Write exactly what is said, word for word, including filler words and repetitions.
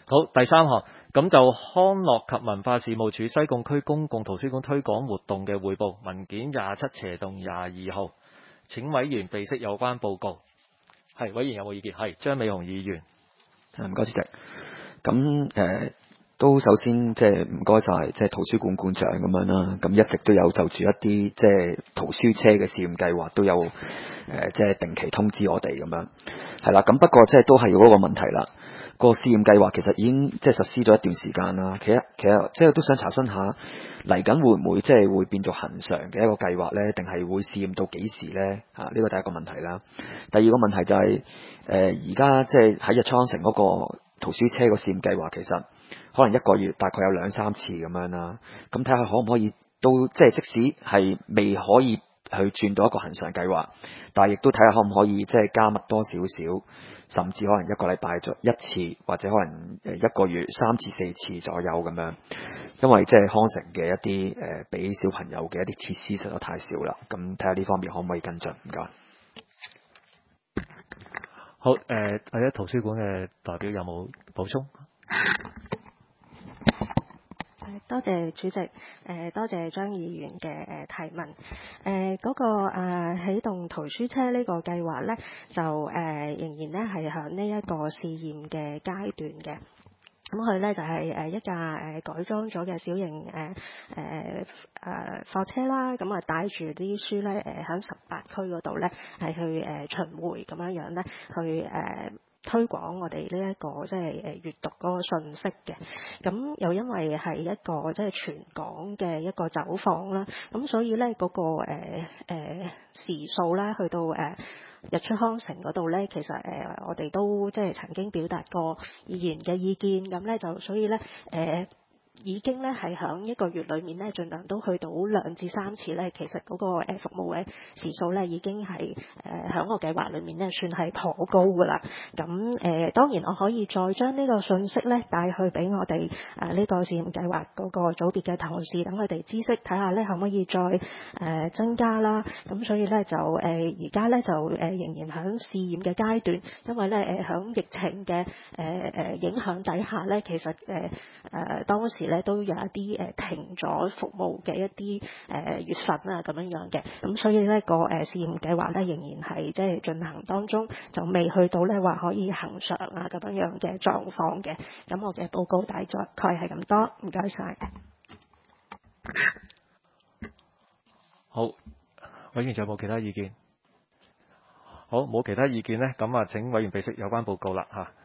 好，第三項，咁就康樂及文化事務署西貢區公共圖書館推廣活動嘅匯報文件廿七斜動廿二號，請委員備悉有關報告。係，委員有冇意見？係，張美雄議員。 唔該主席。咁誒、呃、都首先即係唔該晒，即係圖書館館長咁樣啦。咁一直都有就住一啲即係圖書車嘅試驗計劃，都有誒、呃、即係定期通知我哋咁樣。係啦，咁不過即係都係嗰個問題啦。個試驗計劃其實已經即係實施咗一段時間啦。其實其實即係都想查詢下嚟緊會唔會即係會變做恒常嘅一個計劃呢？定係會試驗到幾時呢？嚇、啊，呢個第一個問題啦。第二個問題就係誒而家即係喺日昌城嗰個圖書車個試驗計劃，其實可能一個月大概有兩三次咁樣啦。咁睇下可唔可以都即係即使係未可以去轉到一個恒常計劃，但係亦都睇下可唔可以即係加密多少少。甚至可能一個禮拜做一次，或者可能誒一個月三至四次左右咁樣，因為即係康城嘅一啲誒俾小朋友嘅一啲設施實在太少啦。咁睇下呢方面可唔可以跟進？唔該。 好，誒或者圖書館嘅代表有冇補充？ 多謝主席，誒多謝張議員嘅誒提問。誒嗰個誒起動圖書車呢個計劃咧，就誒仍然咧係響呢一個試驗嘅階段嘅。咁佢咧就係誒一架誒改裝咗嘅小型誒誒誒貨車啦，咁啊帶住啲書咧誒響十八區嗰度咧係去誒巡迴咁樣樣咧去誒推廣我哋呢一個即係誒閱讀嗰個信息嘅。咁又因為係一個即係全港嘅一個走訪啦，咁所以咧嗰個誒誒時數咧去到誒日出康城嗰度咧，其實誒、呃、我哋都即係曾經表達過議員嘅意見，咁咧就所以咧誒。呃已經咧係響一個月裏面咧，盡量都去到兩至三次咧。其實嗰個誒服務嘅時數咧，已經係誒響個計劃裏面咧，算係頗高噶啦。咁誒、呃、當然我可以再將呢個信息咧帶去俾我哋誒呢個試驗計劃嗰個組別嘅同事，等佢哋知識睇下咧，可唔可以再誒、呃、增加啦。咁所以咧就誒而家咧就誒、呃、仍然響試驗嘅階段，因為咧誒響疫情嘅誒誒影響底下咧，其實誒誒、呃、當時咧都有一啲誒停咗服務嘅一啲誒月份啊咁樣樣嘅，咁所以咧個誒試驗計劃咧仍然係即係進行當中，就未去到咧話可以恒常啊咁樣樣嘅狀況嘅。咁我嘅報告大概係咁多，唔該晒。 好，委員仲有冇其他意見？好，冇其他意見呢，咁啊請委員備悉有關報告啦嚇。